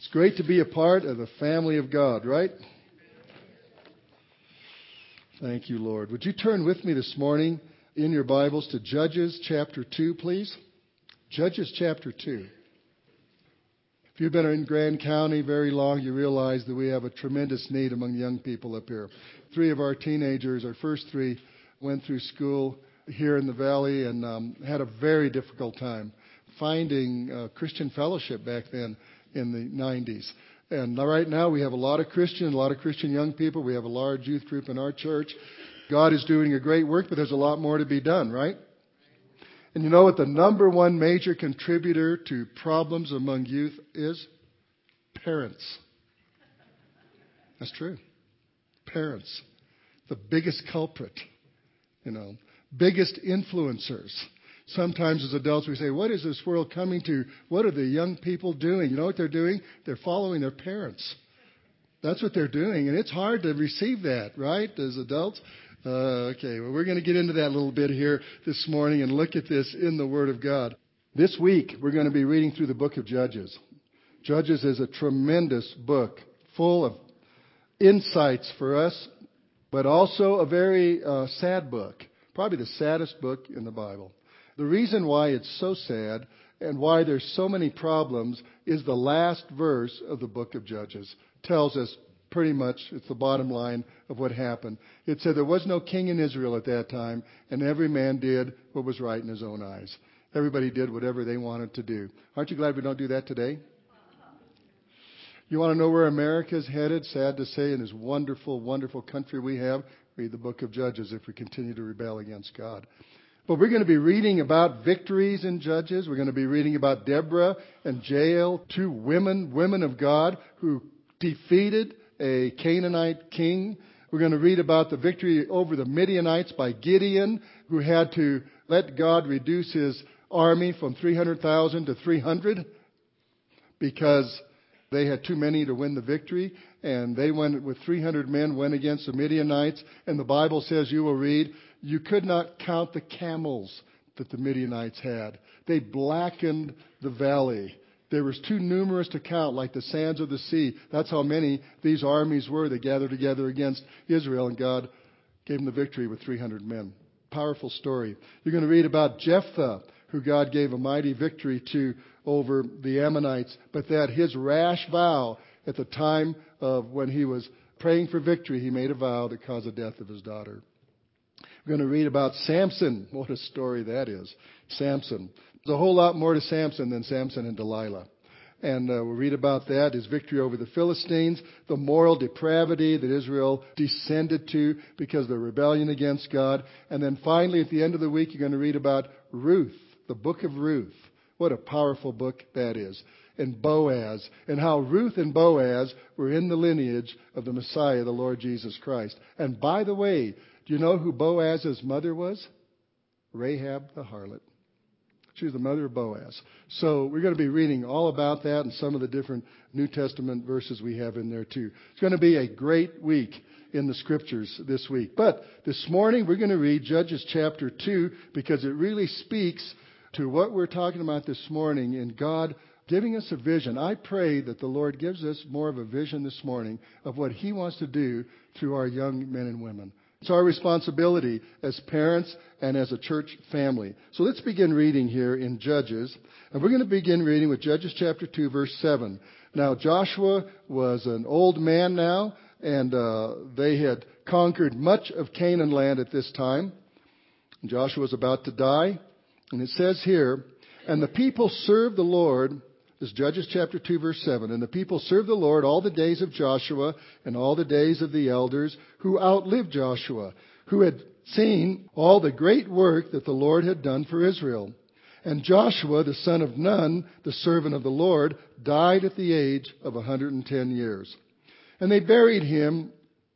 It's great to be a part of the family of God, right? Thank you, Lord. Would you turn with me this morning in your Bibles to Judges chapter 2, please? Judges chapter 2. If you've been in Grand County very long, you realize that we have a tremendous need among young people up here. 3 of our teenagers, our first 3, went through school here in the valley and had a very difficult time finding Christian fellowship back then in the 90s. And right now we have a lot of Christian young people. We have a large youth group in our church. God is doing a great work, but there's a lot more to be done, right? And you know what the number one major contributor to problems among youth is? Parents. That's true. Parents. The biggest culprit, biggest influencers. Sometimes as adults we say, what is this world coming to? What are the young people doing? You know what they're doing? They're following their parents. That's what they're doing. And it's hard to receive that, right, as adults? Okay, well, we're going to get into that a little bit here this morning and look at this in the Word of God. This week, we're going to be reading through the book of Judges. Judges is a tremendous book full of insights for us, but also a very sad book, probably the saddest book in the Bible. The reason why it's so sad and why there's so many problems is the last verse of the book of Judges. Tells us pretty much, it's the bottom line of what happened. It said there was no king in Israel at that time, and every man did what was right in his own eyes. Everybody did whatever they wanted to do. Aren't you glad we don't do that today? You want to know where America's headed? Sad to say, in this wonderful, wonderful country we have, read the book of Judges if we continue to rebel against God. But we're going to be reading about victories in Judges. We're going to be reading about Deborah and Jael, 2 women of God who defeated a Canaanite king. We're going to read about the victory over the Midianites by Gideon, who had to let God reduce his army from 300,000 to 300 because they had too many to win the victory. And they went with 300 men, went against the Midianites. And the Bible says, you will read, you could not count the camels that the Midianites had. They blackened the valley. They were too numerous to count, like the sands of the sea. That's how many these armies were. They gathered together against Israel, and God gave them the victory with 300 men. Powerful story. You're going to read about Jephthah, who God gave a mighty victory to over the Ammonites, but that his rash vow at the time of when he was praying for victory, he made a vow that caused the death of his daughter. We're going to read about Samson. What a story that is. Samson. There's a whole lot more to Samson than Samson and Delilah. And we'll read about that, his victory over the Philistines, the moral depravity that Israel descended to because of the rebellion against God. And then finally, at the end of the week, you're going to read about Ruth, the book of Ruth. What a powerful book that is. And Boaz, and how Ruth and Boaz were in the lineage of the Messiah, the Lord Jesus Christ. And by the way, do you know who Boaz's mother was? Rahab the harlot. She was the mother of Boaz. So we're going to be reading all about that and some of the different New Testament verses we have in there too. It's going to be a great week in the Scriptures this week. But this morning we're going to read Judges chapter 2 because it really speaks to what we're talking about this morning in God giving us a vision. I pray that the Lord gives us more of a vision this morning of what He wants to do through our young men and women. It's our responsibility as parents and as a church family. So let's begin reading here in Judges. And we're going to begin reading with Judges chapter 2, verse 7. Now, Joshua was an old man now, and they had conquered much of Canaan land at this time. And Joshua was about to die. And it says here, and the people served the Lord. This is Judges chapter 2, verse 7. And the people served the Lord all the days of Joshua and all the days of the elders who outlived Joshua, who had seen all the great work that the Lord had done for Israel. And Joshua, the son of Nun, the servant of the Lord, died at the age of 110 years. And they buried him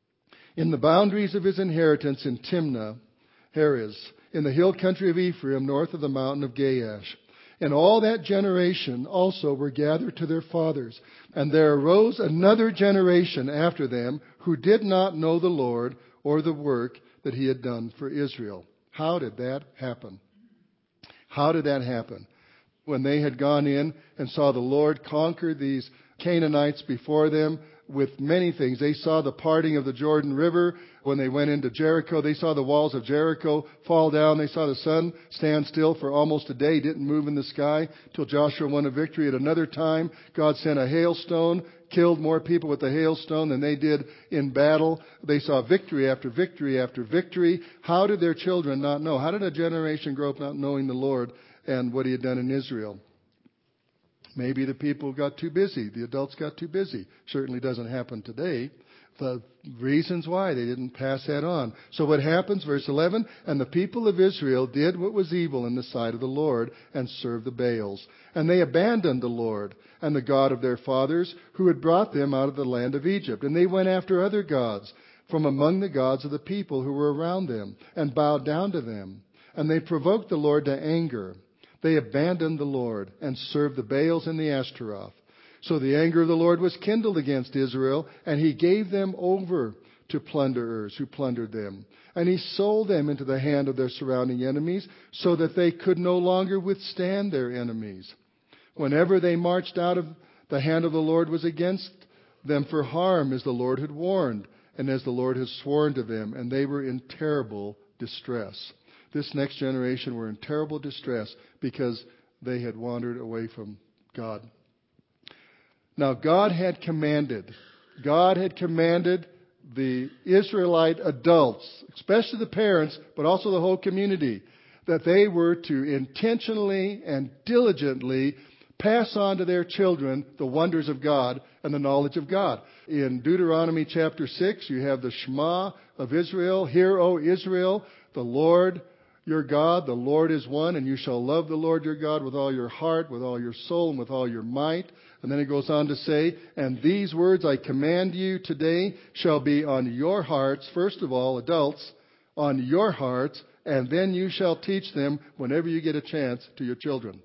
in the boundaries of his inheritance in Timnah, Heres, in the hill country of Ephraim, north of the mountain of Gaash. And all that generation also were gathered to their fathers. And there arose another generation after them who did not know the Lord or the work that He had done for Israel. How did that happen? How did that happen? when they had gone in and saw the Lord conquer these Canaanites before them with many things. They saw the parting of the Jordan River when they went into Jericho. They saw the walls of Jericho fall down. They saw the sun stand still for almost a day. It didn't move in the sky till Joshua won a victory. At another time, God sent a hailstone, killed more people with the hailstone than they did in battle. They saw victory after victory after victory. How did their children not know? How did a generation grow up not knowing the Lord and what He had done in Israel? Maybe the people got too busy. The adults got too busy. Certainly doesn't happen today. The reasons why they didn't pass that on. So what happens, verse 11, and the people of Israel did what was evil in the sight of the Lord and served the Baals. And they abandoned the Lord and the God of their fathers who had brought them out of the land of Egypt. And they went after other gods from among the gods of the people who were around them and bowed down to them. And they provoked the Lord to anger. They abandoned the Lord and served the Baals and the Ashtaroth. So the anger of the Lord was kindled against Israel, and He gave them over to plunderers who plundered them. And He sold them into the hand of their surrounding enemies, so that they could no longer withstand their enemies. Whenever they marched out of the hand of the Lord was against them for harm, as the Lord had warned, and as the Lord had sworn to them, and they were in terrible distress. This next generation were in terrible distress because they had wandered away from God. Now, God had commanded the Israelite adults, especially the parents, but also the whole community, that they were to intentionally and diligently pass on to their children the wonders of God and the knowledge of God. In Deuteronomy chapter 6, you have the Shema of Israel. Hear, O Israel, the Lord your God, the Lord is one, and you shall love the Lord your God with all your heart, with all your soul, and with all your might. And then it goes on to say, and these words I command you today shall be on your hearts, first of all, adults, on your hearts, and then you shall teach them whenever you get a chance to your children.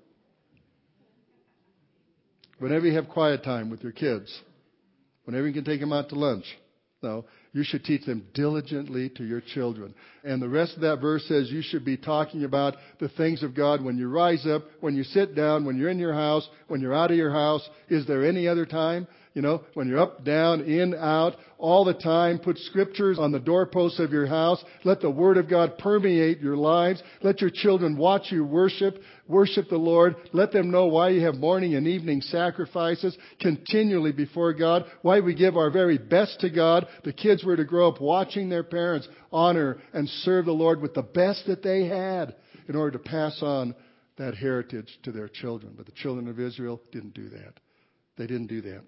Whenever you have quiet time with your kids, whenever you can take them out to lunch. No, you should teach them diligently to your children. And the rest of that verse says you should be talking about the things of God when you rise up, when you sit down, when you're in your house, when you're out of your house. Is there any other time? When you're up, down, in, out, all the time. Put scriptures on the doorposts of your house. Let the Word of God permeate your lives. Let your children watch you worship the Lord. Let them know why you have morning and evening sacrifices continually before God. Why we give our very best to God. The kids were to grow up watching their parents honor and serve the Lord with the best that they had in order to pass on that heritage to their children. But the children of Israel didn't do that. They didn't do that.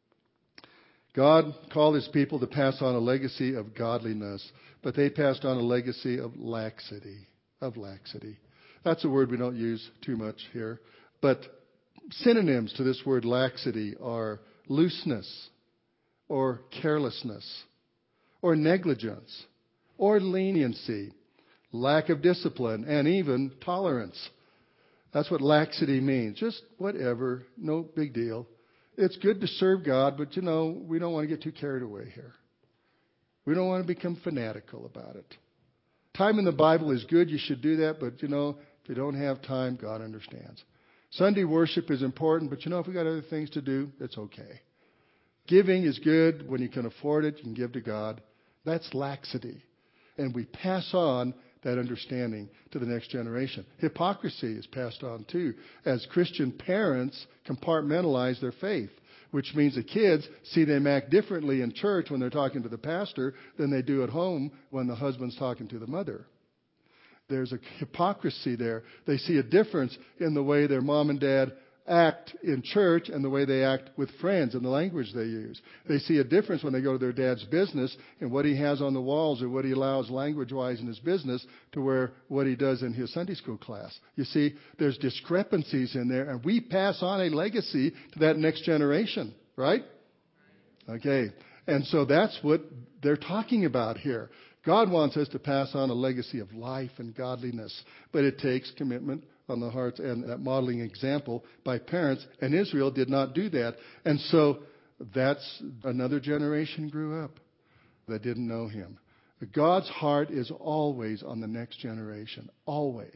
God called His people to pass on a legacy of godliness, but they passed on a legacy of laxity. That's a word we don't use too much here. But synonyms to this word laxity are looseness, or carelessness, or negligence, or leniency, lack of discipline, and even tolerance. That's what laxity means. Just whatever, no big deal. It's good to serve God, but we don't want to get too carried away here. We don't want to become fanatical about it. Time in the Bible is good. You should do that, but if you don't have time, God understands. Sunday worship is important, but if we got other things to do, it's okay. Giving is good. When you can afford it, you can give to God. That's laxity. And we pass on that understanding to the next generation. Hypocrisy is passed on too, as Christian parents compartmentalize their faith, which means the kids see them act differently in church when they're talking to the pastor than they do at home when the husband's talking to the mother. There's a hypocrisy there. They see a difference in the way their mom and dad act in church and the way they act with friends and the language they use. They see a difference when they go to their dad's business and what he has on the walls or what he allows language-wise in his business to where what he does in his Sunday school class. You see, there's discrepancies in there, and we pass on a legacy to that next generation, right? Okay. And so that's what they're talking about here. God wants us to pass on a legacy of life and godliness, but it takes commitment on the hearts and that modeling example by parents. And Israel did not do that. And so that's another generation grew up that didn't know Him. God's heart is always on the next generation. Always.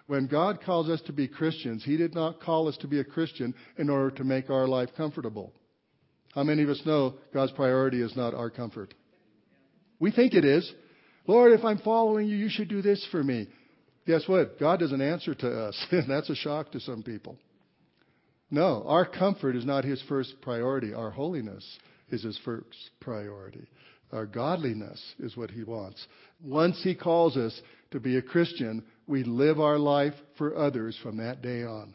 When God calls us to be Christians, He did not call us to be a Christian in order to make our life comfortable. How many of us know God's priority is not our comfort? We think it is. Lord, if I'm following you, you should do this for me. Guess what? God doesn't answer to us. That's a shock to some people. No, our comfort is not His first priority. Our holiness is His first priority. Our godliness is what He wants. Once He calls us to be a Christian, we live our life for others from that day on.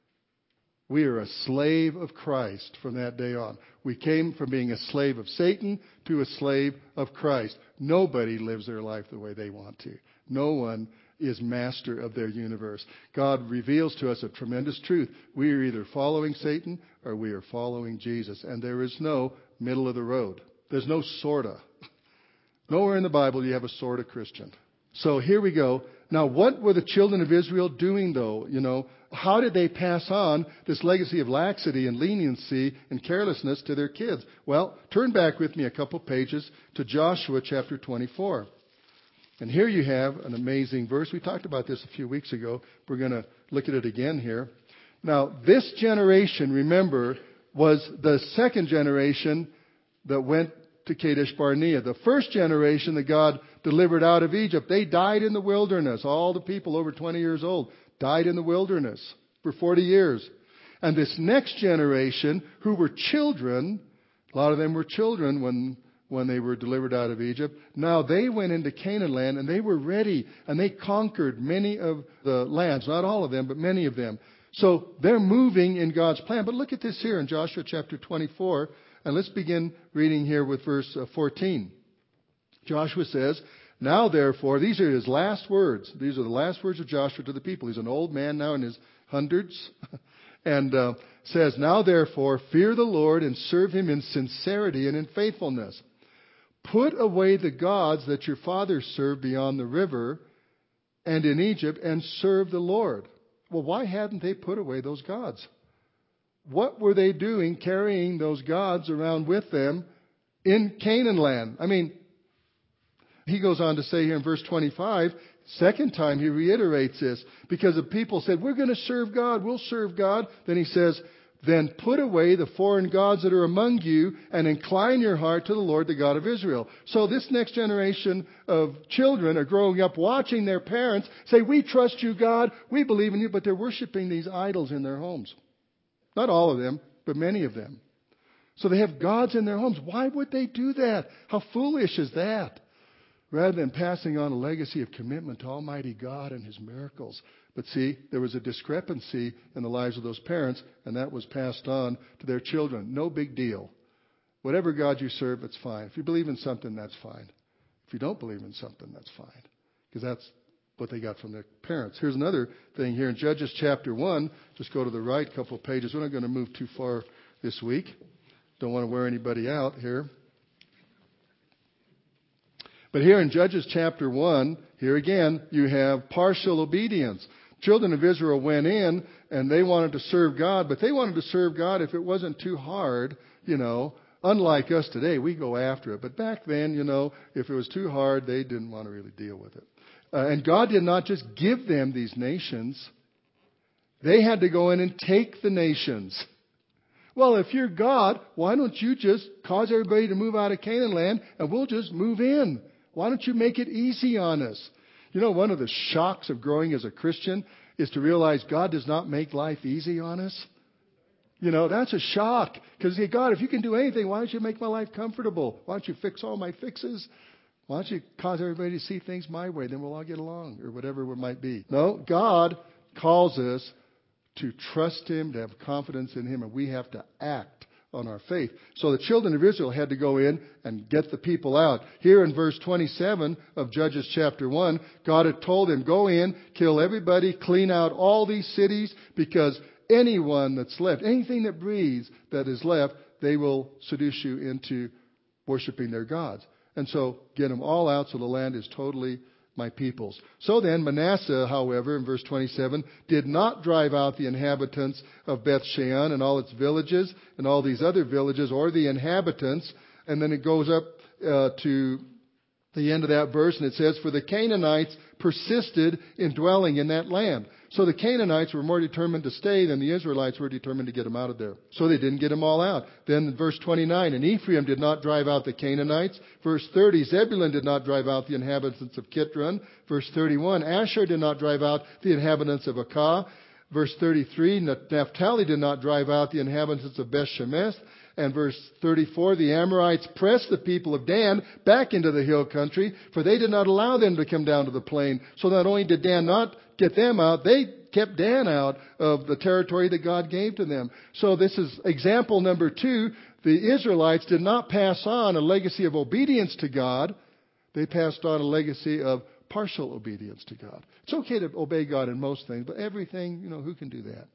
We are a slave of Christ from that day on. We came from being a slave of Satan to a slave of Christ. Nobody lives their life the way they want to. No one is master of their universe. God reveals to us a tremendous truth. We are either following Satan or we are following Jesus. And there is no middle of the road. There's no sorta. Nowhere in the Bible do you have a sorta Christian. So here we go. Now, what were the children of Israel doing, though? How did they pass on this legacy of laxity and leniency and carelessness to their kids? Well, turn back with me a couple pages to Joshua chapter 24. And here you have an amazing verse. We talked about this a few weeks ago. We're going to look at it again here. Now, this generation, remember, was the second generation that went to Kadesh Barnea. The first generation that God delivered out of Egypt, they died in the wilderness. All the people over 20 years old died in the wilderness for 40 years. And this next generation, who were children, a lot of them were children when they were delivered out of Egypt. Now they went into Canaan land and they were ready and they conquered many of the lands. Not all of them, but many of them. So they're moving in God's plan. But look at this here in Joshua chapter 24. And let's begin reading here with verse 14. Joshua says, "Now therefore," these are his last words. These are the last words of Joshua to the people. He's an old man now in his hundreds. And says, "Now therefore, fear the Lord and serve Him in sincerity and in faithfulness. Put away the gods that your fathers served beyond the river and in Egypt and serve the Lord." Well, why hadn't they put away those gods? What were they doing carrying those gods around with them in Canaan land? I mean, he goes on to say here in verse 25, second time he reiterates this, because the people said, "We're going to serve God, we'll serve God." Then he says, "Then put away the foreign gods that are among you and incline your heart to the Lord, the God of Israel." So this next generation of children are growing up watching their parents say, "We trust you, God, we believe in you," but they're worshiping these idols in their homes. Not all of them, but many of them. So they have gods in their homes. Why would they do that? How foolish is that? Rather than passing on a legacy of commitment to Almighty God and His miracles. But see, there was a discrepancy in the lives of those parents, and that was passed on to their children. No big deal. Whatever God you serve, it's fine. If you believe in something, that's fine. If you don't believe in something, that's fine. Because that's what they got from their parents. Here's another thing here in Judges chapter 1. Just go to the right couple of pages. We're not going to move too far this week. Don't want to wear anybody out here. But here in Judges chapter 1, here again, you have partial obedience. Children of Israel went in and they wanted to serve God, but they wanted to serve God if it wasn't too hard, Unlike us today, we go after it. But back then, if it was too hard, they didn't want to really deal with it. And God did not just give them these nations. They had to go in and take the nations. Well, if you're God, why don't you just cause everybody to move out of Canaan land and we'll just move in? Why don't you make it easy on us? One of the shocks of growing as a Christian is to realize God does not make life easy on us. That's a shock. Because, God, if you can do anything, why don't you make my life comfortable? Why don't you fix all my fixes? Why don't you cause everybody to see things my way? Then we'll all get along, or whatever it might be. No, God calls us to trust Him, to have confidence in Him, and we have to act on our faith. So the children of Israel had to go in and get the people out. Here in verse 27 of Judges chapter 1, God had told them, "Go in, kill everybody, clean out all these cities, because anyone that's left, anything that breathes that is left, they will seduce you into worshiping their gods." And so get them all out so the land is totally my people's. So then Manasseh, however, in verse 27, did not drive out the inhabitants of Beth Shean and all its villages and all these other villages or the inhabitants. And then it goes up to the end of that verse, and it says, "For the Canaanites persisted in dwelling in that land." So the Canaanites were more determined to stay than the Israelites were determined to get them out of there. So they didn't get them all out. Then in verse 29, "And Ephraim did not drive out the Canaanites." Verse 30, "Zebulun did not drive out the inhabitants of Kitron." Verse 31, "Asher did not drive out the inhabitants of Akah." Verse 33, "Naphtali did not drive out the inhabitants of Beth-Shemesh." And verse 34, "The Amorites pressed the people of Dan back into the hill country, for they did not allow them to come down to the plain." So not only did Dan not get them out, they kept Dan out of the territory that God gave to them. So this is example number 2. The Israelites did not pass on a legacy of obedience to God. They passed on a legacy of partial obedience to God. It's okay to obey God in most things, but everything, who can do that?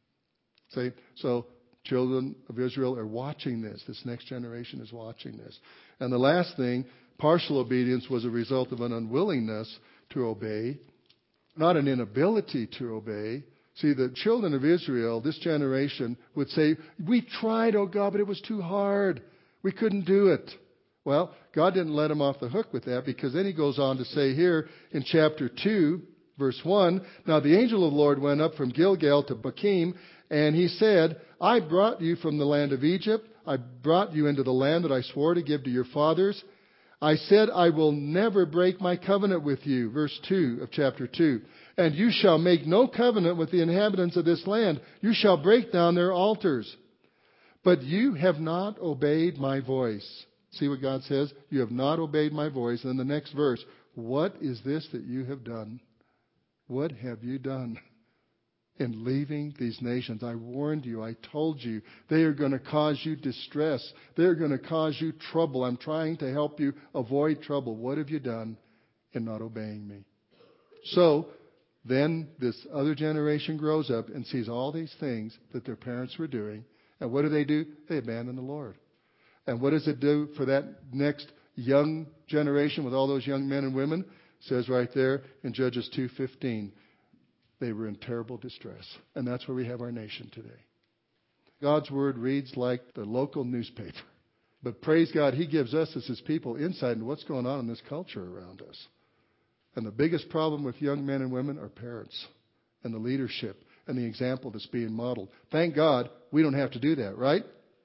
So children of Israel are watching this. This next generation is watching this. And the last thing, partial obedience was a result of an unwillingness to obey, not an inability to obey. See, the children of Israel, this generation, would say, "We tried, oh God, but it was too hard. We couldn't do it." Well, God didn't let them off the hook with that, because then he goes on to say here in chapter 2, verse 1, "Now the angel of the Lord went up from Gilgal to Bochim, and he said, I brought you from the land of Egypt. I brought you into the land that I swore to give to your fathers. I said, I will never break my covenant with you." Verse 2 of chapter 2. "And you shall make no covenant with the inhabitants of this land. You shall break down their altars. But you have not obeyed my voice." See what God says? "You have not obeyed my voice." And then the next verse, "What is this that you have done?" What have you done? "In leaving these nations, I warned you, I told you, they are going to cause you distress. They're going to cause you trouble. I'm trying to help you avoid trouble. What have you done in not obeying me?" So then this other generation grows up and sees all these things that their parents were doing. And what do? They abandon the Lord. And what does it do for that next young generation with all those young men and women? It says right there in Judges 2:15. They were in terrible distress. And that's where we have our nation today. God's Word reads like the local newspaper. But praise God, He gives us as His people insight into what's going on in this culture around us. And the biggest problem with young men and women are parents and the leadership and the example that's being modeled. Thank God we don't have to do that, right?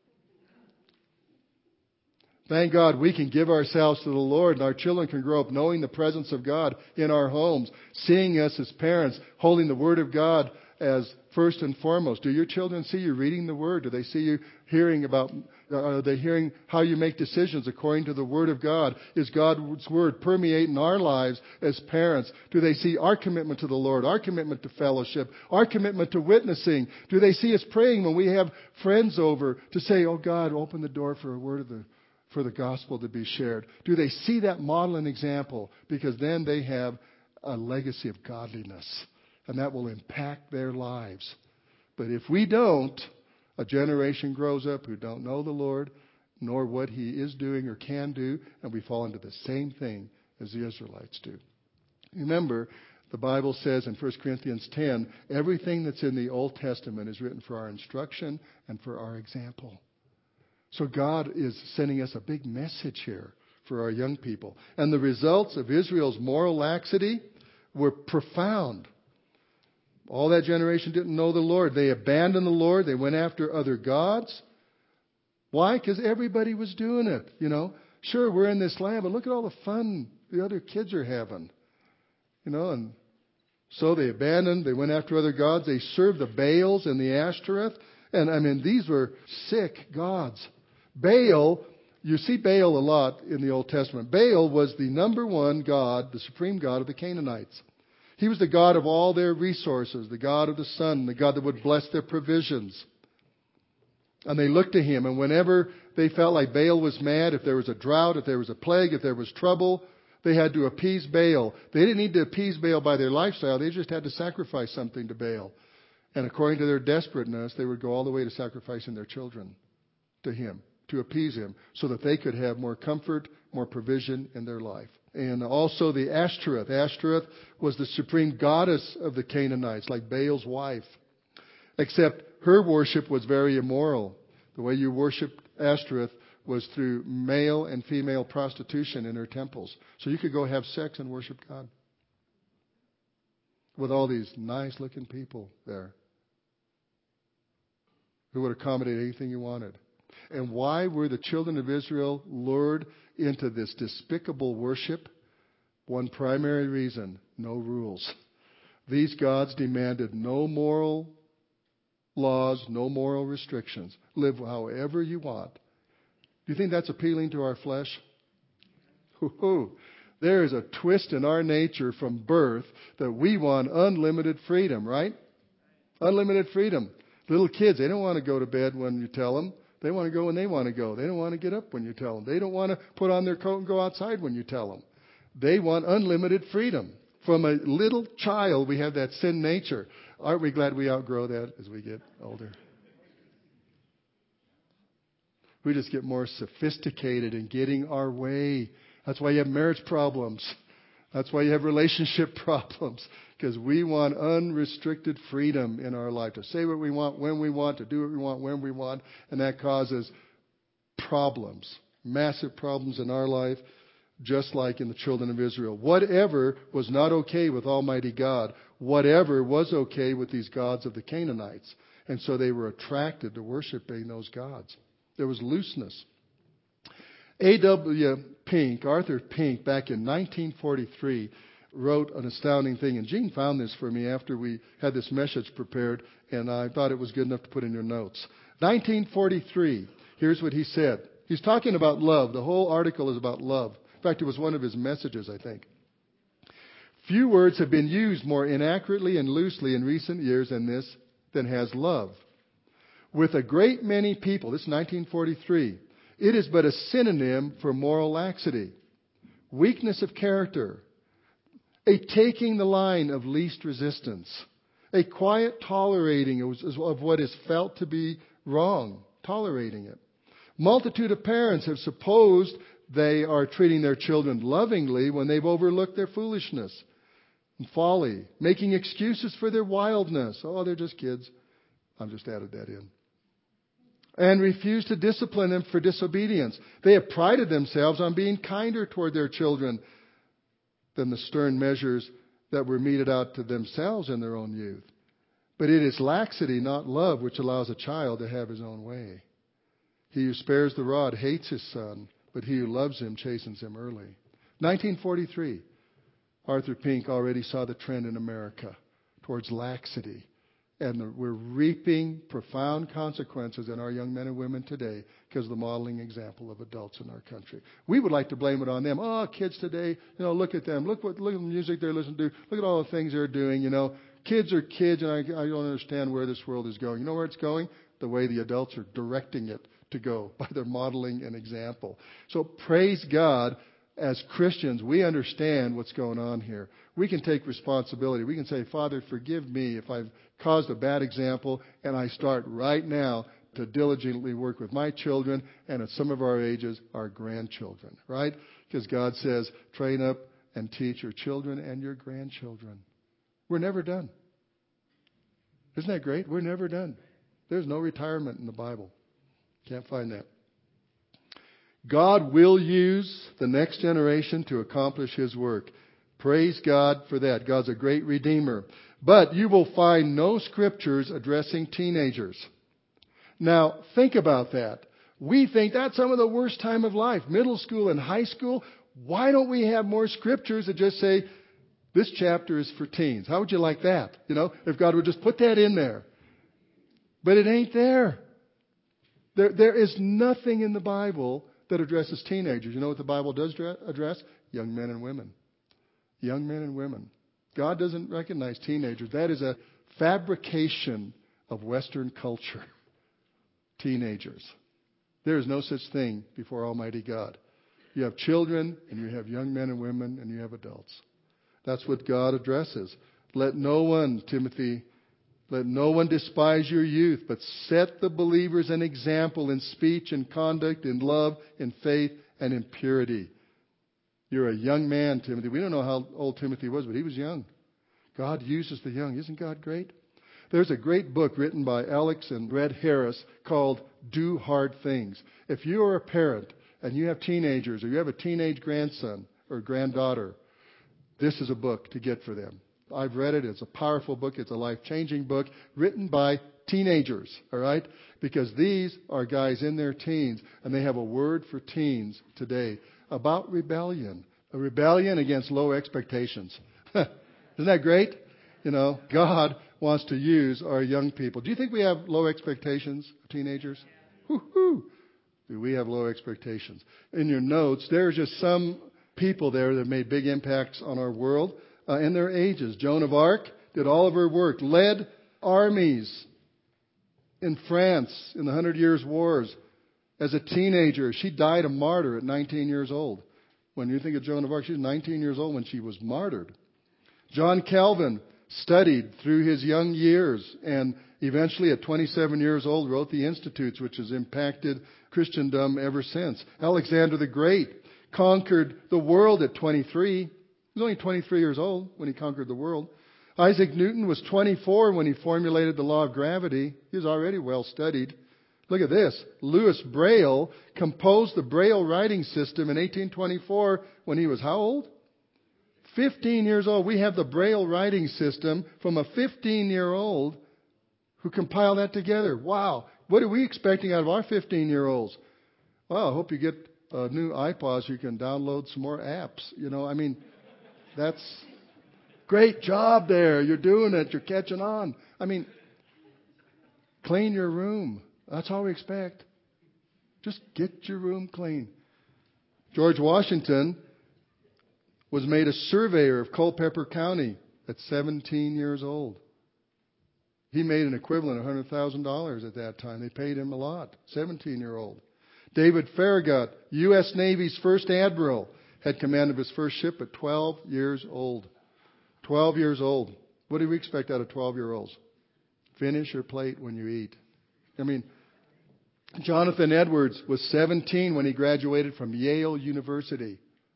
Thank God we can give ourselves to the Lord, and our children can grow up knowing the presence of God in our homes, seeing us as parents, holding the Word of God as first and foremost. Do your children see you reading the Word? Do they see you are they hearing how you make decisions according to the Word of God? Is God's Word permeating our lives as parents? Do they see our commitment to the Lord, our commitment to fellowship, our commitment to witnessing? Do they see us praying when we have friends over to say, "Oh God, open the door for a word for the gospel to be shared"? Do they see that model and example? Because then they have a legacy of godliness, and that will impact their lives. But if we don't, a generation grows up who don't know the Lord, nor what He is doing or can do, and we fall into the same thing as the Israelites do. Remember, the Bible says in 1 Corinthians 10, everything that's in the Old Testament is written for our instruction and for our example. So God is sending us a big message here for our young people. And the results of Israel's moral laxity were profound. All that generation didn't know the Lord. They abandoned the Lord. They went after other gods. Why? Because everybody was doing it, Sure, we're in this land, but look at all the fun the other kids are having. And so they abandoned. They went after other gods. They served the Baals and the Ashtoreth. And these were sick gods. Baal, you see Baal a lot in the Old Testament. Baal was the number one god, the supreme god of the Canaanites. He was the god of all their resources, the god of the sun, the god that would bless their provisions. And they looked to him, and whenever they felt like Baal was mad, if there was a drought, if there was a plague, if there was trouble, they had to appease Baal. They didn't need to appease Baal by their lifestyle. They just had to sacrifice something to Baal. And according to their desperateness, they would go all the way to sacrificing their children to him, to appease him, so that they could have more comfort, more provision in their life. And also the Ashtoreth. Ashtoreth was the supreme goddess of the Canaanites, like Baal's wife. Except her worship was very immoral. The way you worshiped Ashtoreth was through male and female prostitution in her temples. So you could go have sex and worship God with all these nice-looking people there who would accommodate anything you wanted. And why were the children of Israel lured into this despicable worship? One primary reason: no rules. These gods demanded no moral laws, no moral restrictions. Live however you want. Do you think that's appealing to our flesh? There is a twist in our nature from birth that we want unlimited freedom, right? Unlimited freedom. Little kids, they don't want to go to bed when you tell them. They want to go when they want to go. They don't want to get up when you tell them. They don't want to put on their coat and go outside when you tell them. They want unlimited freedom. From a little child, we have that sin nature. Aren't we glad we outgrow that as we get older? We just get more sophisticated in getting our way. That's why you have marriage problems. That's why you have relationship problems. Because we want unrestricted freedom in our life to say what we want, when we want, to do what we want, when we want. And that causes problems, massive problems in our life, just like in the children of Israel. Whatever was not okay with Almighty God, whatever was okay with these gods of the Canaanites. And so they were attracted to worshiping those gods. There was looseness. Arthur Pink, back in 1943, wrote an astounding thing. And Gene found this for me after we had this message prepared, and I thought it was good enough to put in your notes. 1943, here's what he said. He's talking about love. The whole article is about love. In fact, it was one of his messages, I think. Few words have been used more inaccurately and loosely in recent years than has love. With a great many people, this is 1943, it is but a synonym for moral laxity, weakness of character, a taking the line of least resistance, a quiet tolerating of what is felt to be wrong, tolerating it. Multitude of parents have supposed they are treating their children lovingly when they've overlooked their foolishness and folly, making excuses for their wildness. Oh, they're just kids. I've just added that in. And refuse to discipline them for disobedience. They have prided themselves on being kinder toward their children than the stern measures that were meted out to themselves in their own youth. But it is laxity, not love, which allows a child to have his own way. He who spares the rod hates his son, but he who loves him chastens him early. 1943, Arthur Pink already saw the trend in America towards laxity. And we're reaping profound consequences in our young men and women today because of the modeling example of adults in our country. We would like to blame it on them. Oh, kids today, look at them. Look at the music they're listening to. Look at all the things they're doing. Kids are kids, and I don't understand where this world is going. You know where it's going? The way the adults are directing it to go by their modeling and example. So praise God. As Christians, we understand what's going on here. We can take responsibility. We can say, Father, forgive me if I've caused a bad example, and I start right now to diligently work with my children, and at some of our ages, our grandchildren, right? Because God says, train up and teach your children and your grandchildren. We're never done. Isn't that great? We're never done. There's no retirement in the Bible. Can't find that. God will use the next generation to accomplish His work. Praise God for that. God's a great Redeemer. But you will find no scriptures addressing teenagers. Now, think about that. We think that's some of the worst time of life, middle school and high school. Why don't we have more scriptures that just say, this chapter is for teens? How would you like that? If God would just put that in there. But it ain't there. There is nothing in the Bible that addresses teenagers. You know what the Bible does address? Young men and women. Young men and women. God doesn't recognize teenagers. That is a fabrication of Western culture. Teenagers. There is no such thing before Almighty God. You have children, and you have young men and women, and you have adults. That's what God addresses. Let no one, Timothy, let no one despise your youth, but set the believers an example in speech and conduct, in love, in faith, and in purity. You're a young man, Timothy. We don't know how old Timothy was, but he was young. God uses the young. Isn't God great? There's a great book written by Alex and Red Harris called do hard things. If you are a parent and you have teenagers or you have a teenage grandson or granddaughter, this is a book to get for them. I've read it. It's a powerful book. It's a life-changing book written by teenagers, all right? Because these are guys in their teens, and they have a word for teens today about rebellion. A rebellion against low expectations. Isn't that great? God wants to use our young people. Do you think we have low expectations of teenagers? Woo-hoo! Do we have low expectations? In your notes, there's just some people there that made big impacts on our world in their ages. Joan of Arc did all of her work, led armies in France in the 100 Years' Wars. As a teenager, she died a martyr at 19 years old. When you think of Joan of Arc, she was 19 years old when she was martyred. John Calvin studied through his young years and eventually at 27 years old wrote the Institutes, which has impacted Christendom ever since. Alexander the Great conquered the world at 23. He was only 23 years old when he conquered the world. Isaac Newton was 24 when he formulated the law of gravity. He was already well studied. Look at this. Louis Braille composed the Braille writing system in 1824 when he was how old? 15 years old. We have the Braille writing system from a 15-year-old who compiled that together. Wow. What are we expecting out of our 15-year-olds? Well, I hope you get a new iPod so you can download some more apps. That's great job there. You're doing it. You're catching on. Clean your room. That's all we expect. Just get your room clean. George Washington was made a surveyor of Culpeper County at 17 years old. He made an equivalent of $100,000 at that time. They paid him a lot. 17-year-old. David Farragut, U.S. Navy's first admiral, had command of his first ship at 12 years old. 12 years old. What do we expect out of 12-year-olds? Finish your plate when you eat. Jonathan Edwards was 17 when he graduated from Yale University.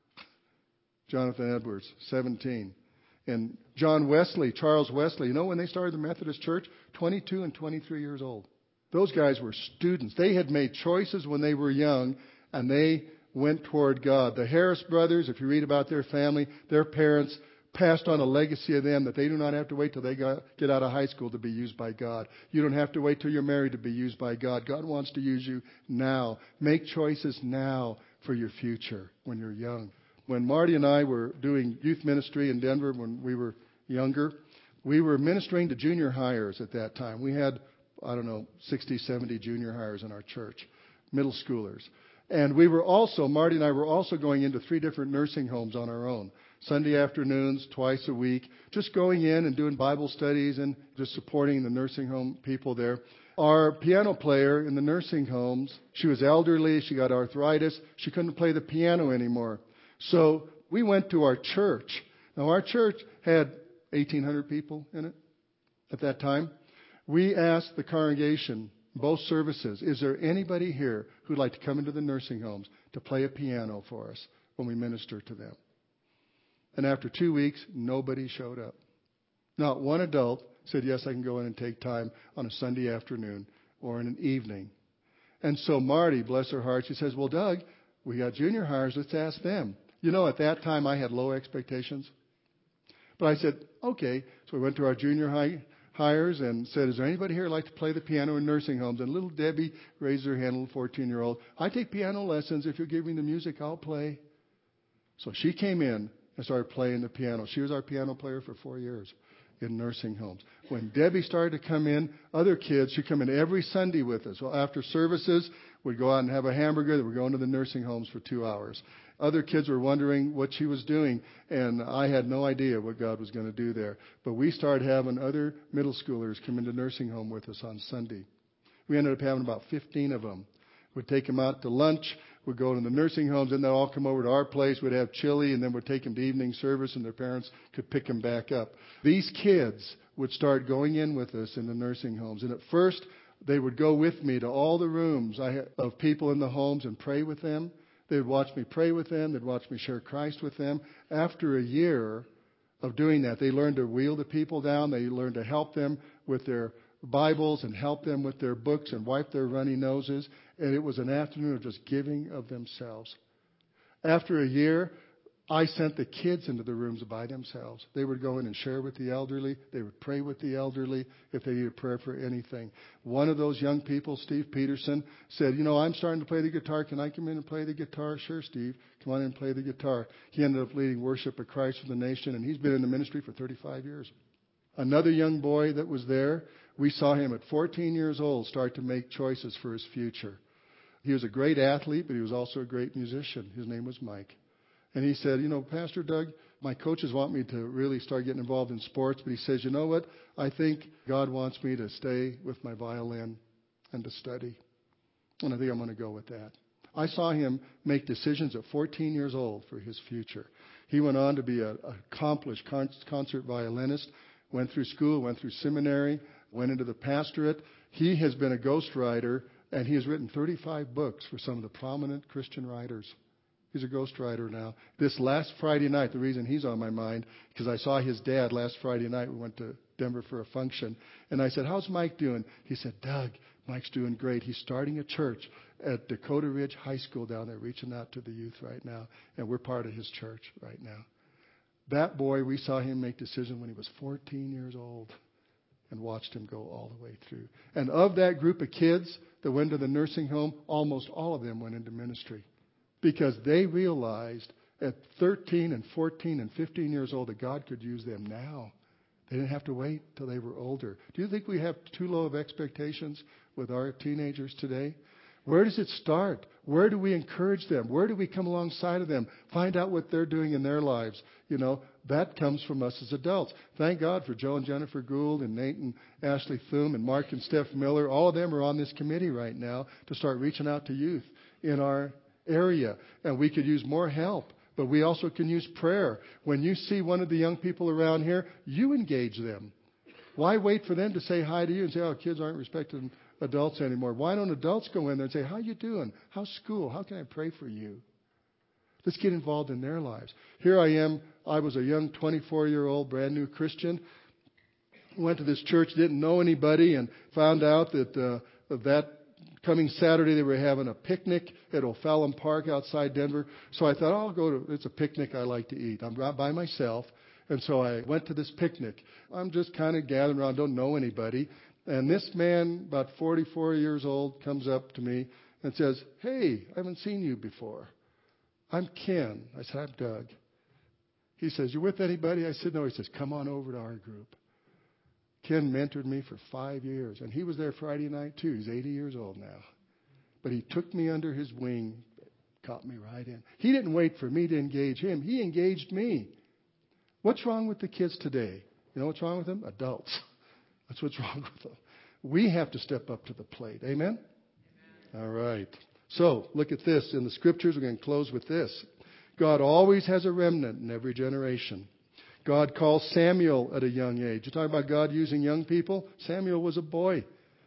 Jonathan Edwards, 17. And John Wesley, Charles Wesley, when they started the Methodist Church? 22 and 23 years old. Those guys were students. They had made choices when they were young, and they went toward God. The Harris brothers, if you read about their family, their parents passed on a legacy of them that they do not have to wait till they get out of high school to be used by God. You don't have to wait till you're married to be used by God. God wants to use you now. Make choices now for your future when you're young. When Marty and I were doing youth ministry in Denver when we were younger, we were ministering to junior hires at that time. We had, 60, 70 junior hires in our church, middle schoolers. And Marty and I were also going into 3 different nursing homes on our own. Sunday afternoons, twice a week, just going in and doing Bible studies and just supporting the nursing home people there. Our piano player in the nursing homes, she was elderly, she got arthritis, she couldn't play the piano anymore. So we went to our church. Now our church had 1,800 people in it at that time. We asked the congregation, both services, is there anybody here who'd like to come into the nursing homes to play a piano for us when we minister to them? And after 2 weeks, nobody showed up. Not one adult said, yes, I can go in and take time on a Sunday afternoon or in an evening. And so Marty, bless her heart, she says, well, Doug, we got junior hires. Let's ask them. At that time, I had low expectations. But I said, okay. So we went to our junior hires and said, is there anybody here who'd like to play the piano in nursing homes? And little Debbie raised her hand, little 14-year-old. I take piano lessons. If you'll give me the music, I'll play. So she came in and started playing the piano. She was our piano player for 4 years in nursing homes. When Debbie started to come in, other kids, she'd come in every Sunday with us. Well, after services, we'd go out and have a hamburger. We'd go into the nursing homes for 2 hours. Other kids were wondering what she was doing, and I had no idea what God was going to do there. But we started having other middle schoolers come into nursing home with us on Sunday. We ended up having about 15 of them. We'd take them out to lunch. We'd go to the nursing homes, and they'd all come over to our place. We'd have chili, and then we'd take them to evening service, and their parents could pick them back up. These kids would start going in with us in the nursing homes. And at first, they would go with me to all the rooms of people in the homes and pray with them. They would watch me pray with them. They'd watch me share Christ with them. After a year of doing that, they learned to wheel the people down. They learned to help them with their Bibles and help them with their books and wipe their runny noses. And it was an afternoon of just giving of themselves. After a year, I sent the kids into the rooms by themselves. They would go in and share with the elderly. They would pray with the elderly if they needed prayer for anything. One of those young people, Steve Peterson, said, I'm starting to play the guitar. Can I come in and play the guitar? Sure, Steve. Come on in and play the guitar. He ended up leading worship of Christ for the nation, and he's been in the ministry for 35 years. Another young boy that was there, we saw him at 14 years old start to make choices for his future. He was a great athlete, but he was also a great musician. His name was Mike. And he said, Pastor Doug, my coaches want me to really start getting involved in sports. But he says, you know what? I think God wants me to stay with my violin and to study. And I think I'm going to go with that. I saw him make decisions at 14 years old for his future. He went on to be an accomplished concert violinist, went through school, went through seminary, went into the pastorate. He has been a ghostwriter, and he has written 35 books for some of the prominent Christian writers. He's a ghostwriter now. This last Friday night, the reason he's on my mind, because I saw his dad last Friday night. We went to Denver for a function. And I said, how's Mike doing? He said, Doug, Mike's doing great. He's starting a church at Dakota Ridge High School down there, reaching out to the youth right now. And we're part of his church right now. That boy, we saw him make decisions when he was 14 years old and watched him go all the way through. And of that group of kids that went to the nursing home, almost all of them went into ministry. Because they realized at 13 and 14 and 15 years old that God could use them now. They didn't have to wait till they were older. Do you think we have too low of expectations with our teenagers today? Where does it start? Where do we encourage them? Where do we come alongside of them? Find out what they're doing in their lives. That comes from us as adults. Thank God for Joe and Jennifer Gould and Nate and Ashley Thum and Mark and Steph Miller. All of them are on this committee right now to start reaching out to youth in our area. And we could use more help. But we also can use prayer. When you see one of the young people around here, you engage them. Why wait for them to say hi to you and say, kids aren't respecting adults anymore? Why don't adults go in there and say, how you doing? How's school? How can I pray for you? Let's get involved in their lives. Here I am. I was a young 24-year-old brand new Christian. Went to this church, didn't know anybody, and found out that that coming Saturday they were having a picnic at O'Fallon Park outside Denver. So I thought, I'll go to, it's a picnic I like to eat. I'm by myself. And so I went to this picnic. I'm just kind of gathering around, don't know anybody. And this man, about 44 years old, comes up to me and says, hey, I haven't seen you before. I'm Ken. I said, I'm Doug. He says, you with anybody? I said, no. He says, come on over to our group. Ken mentored me for 5 years, and he was there Friday night too. He's 80 years old now. But he took me under his wing, caught me right in. He didn't wait for me to engage him. He engaged me. What's wrong with the kids today? You know what's wrong with them? Adults. That's what's wrong with them. We have to step up to the plate. Amen? All right. So, look at this. In the Scriptures, we're going to close with this. God always has a remnant in every generation. God calls Samuel at a young age. You talk about God using young people? Samuel was a boy.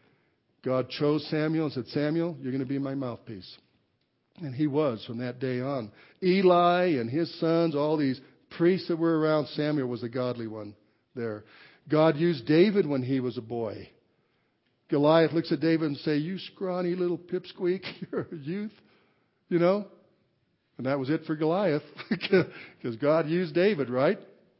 God chose Samuel and said, Samuel, you're going to be my mouthpiece. And he was from that day on. Eli and his sons, all these priests that were around, Samuel was the godly one there. God used David when he was a boy. Goliath looks at David and says, you scrawny little pipsqueak, you're a youth, And that was it for Goliath because God used David, right?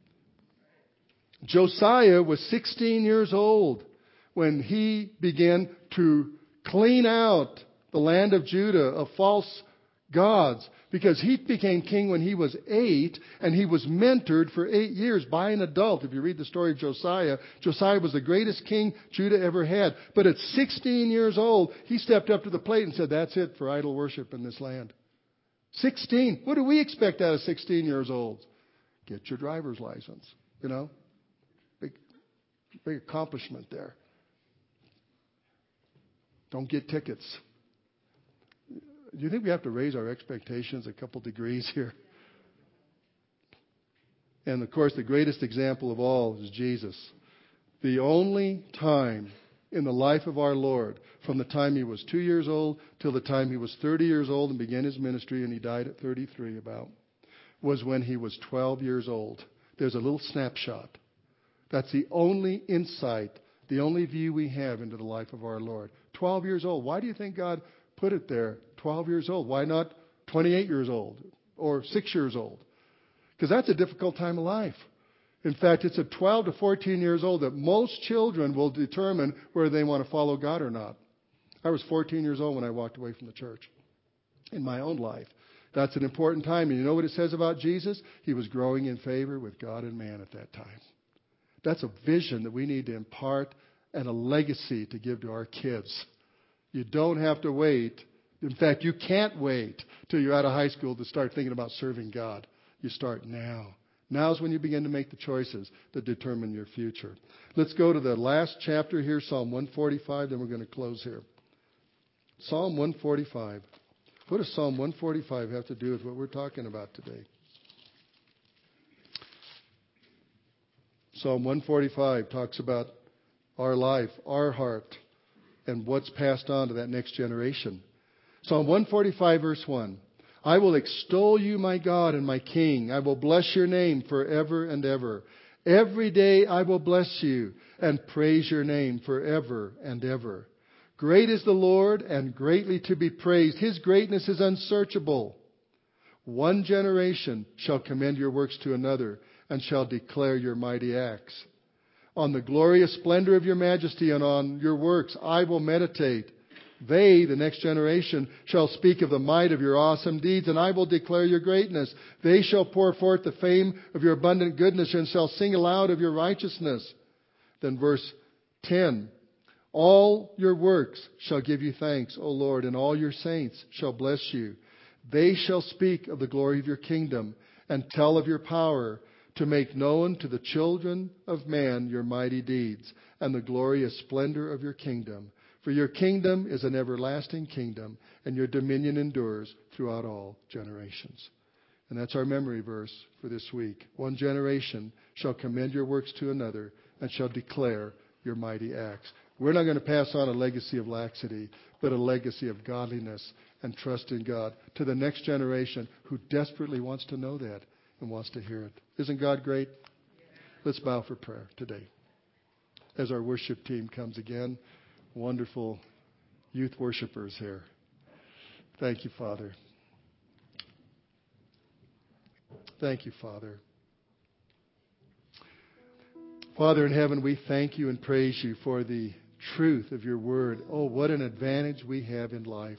Josiah was 16 years old when he began to clean out the land of Judah of false gods, because he became king when he was 8, and he was mentored for 8 years by an adult. If you read the story of Josiah, Josiah was the greatest king Judah ever had. But at 16 years old, he stepped up to the plate and said, that's it for idol worship in this land. 16. What do we expect out of 16 years old? Get your driver's license, Big accomplishment there. Don't get tickets. Do you think we have to raise our expectations a couple degrees here? And of course, the greatest example of all is Jesus. The only time in the life of our Lord, from the time he was 2 years old till the time he was 30 years old and began his ministry, and he died at 33 was when he was 12 years old. There's a little snapshot. That's the only insight The only view we have into the life of our Lord. 12 years old. Why do you think God put it there? 12 years old. Why not 28 years old or 6 years old? Because that's a difficult time of life. In fact, it's at 12 to 14 years old that most children will determine whether they want to follow God or not. I was 14 years old when I walked away from the church in my own life. That's an important time. And you know what it says about Jesus? He was growing in favor with God and man at that time. That's a vision that we need to impart and a legacy to give to our kids. You don't have to wait. In fact, you can't wait till you're out of high school to start thinking about serving God. You start now. Now's when you begin to make the choices that determine your future. Let's go to the last chapter here, Psalm 145, then we're going to close here. Psalm 145. What does Psalm 145 have to do with what we're talking about today? Psalm 145 talks about our life, our heart, and what's passed on to that next generation. Psalm 145, verse 1. I will extol you, my God and my King. I will bless your name forever and ever. Every day I will bless you and praise your name forever and ever. Great is the Lord and greatly to be praised. His greatness is unsearchable. One generation shall commend your works to another and shall declare your mighty acts. On the glorious splendor of your majesty and on your works I will meditate. They, the next generation, shall speak of the might of your awesome deeds, and I will declare your greatness. They shall pour forth the fame of your abundant goodness and shall sing aloud of your righteousness. Then verse 10. All your works shall give you thanks, O Lord, and all your saints shall bless you. They shall speak of the glory of your kingdom and tell of your power to make known to the children of man your mighty deeds and the glorious splendor of your kingdom. For your kingdom is an everlasting kingdom, and your dominion endures throughout all generations. And that's our memory verse for this week. One generation shall commend your works to another and shall declare your mighty acts. We're not going to pass on a legacy of laxity, but a legacy of godliness and trust in God to the next generation who desperately wants to know that and wants to hear it. Isn't God great? Let's bow for prayer today. As our worship team comes again, wonderful youth worshipers here. Thank you, Father. Thank you, Father. Father in heaven, we thank you and praise you for the truth of your word. Oh, what an advantage we have in life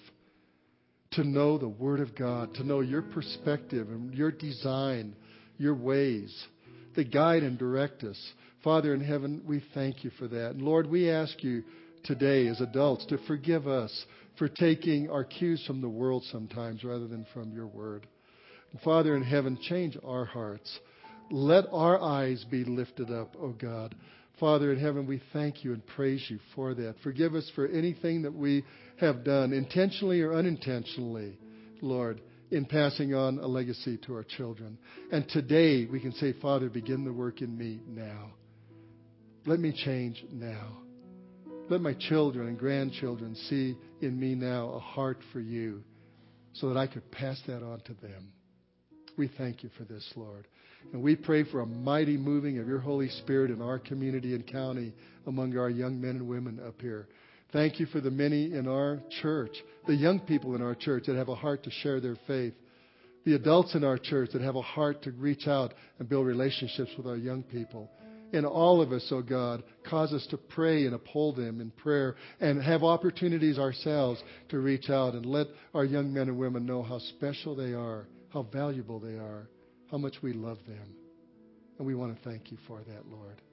to know the word of God, to know your perspective and your design, your ways that guide and direct us. Father in heaven, we thank you for that. And Lord, we ask you today as adults to forgive us for taking our cues from the world sometimes rather than from your word. And Father in heaven, change our hearts. Let our eyes be lifted up, oh God. Father in heaven, we thank you and praise you for that. Forgive us for anything that we have done, intentionally or unintentionally, Lord, in passing on a legacy to our children. And today we can say, Father, begin the work in me now. Let me change now. Let my children and grandchildren see in me now a heart for you so that I could pass that on to them. We thank you for this, Lord. And we pray for a mighty moving of your Holy Spirit in our community and county among our young men and women up here. Thank you for the many in our church, the young people in our church that have a heart to share their faith, the adults in our church that have a heart to reach out and build relationships with our young people. And all of us, oh God, cause us to pray and uphold them in prayer and have opportunities ourselves to reach out and let our young men and women know how special they are, how valuable they are, how much we love them. And we want to thank you for that, Lord.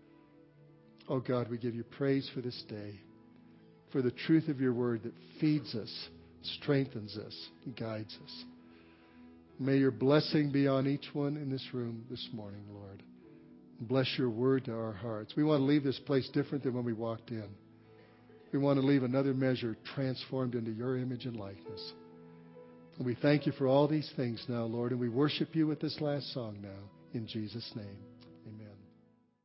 Oh God, we give you praise for this day, for the truth of your word that feeds us, strengthens us, and guides us. May your blessing be on each one in this room this morning, Lord. Bless your word to our hearts. We want to leave this place different than when we walked in. We want to leave another measure transformed into your image and likeness. And we thank you for all these things now, Lord, and we worship you with this last song now. In Jesus' name.